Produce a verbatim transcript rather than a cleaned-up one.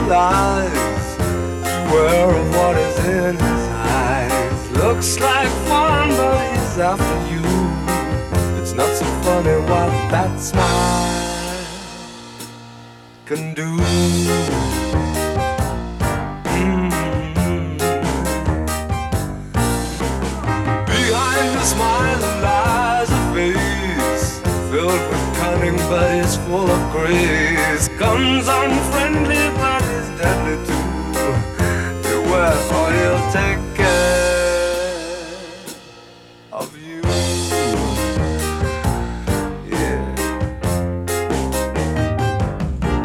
lies. Beware of what is in his eyes. Looks like fun, but he's after you. It's not so funny what that smile can do. Mm-hmm. Behind the smile lies a face filled with cunning, but it's full of grace. Guns on